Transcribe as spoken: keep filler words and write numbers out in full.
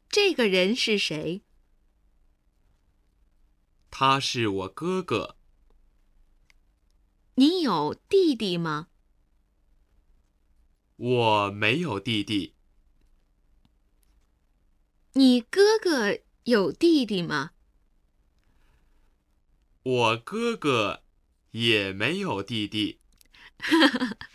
这个人是谁？ 他是我哥哥。 你有弟弟吗？ 我没有弟弟。 你哥哥有弟弟吗？ 我哥哥也没有弟弟。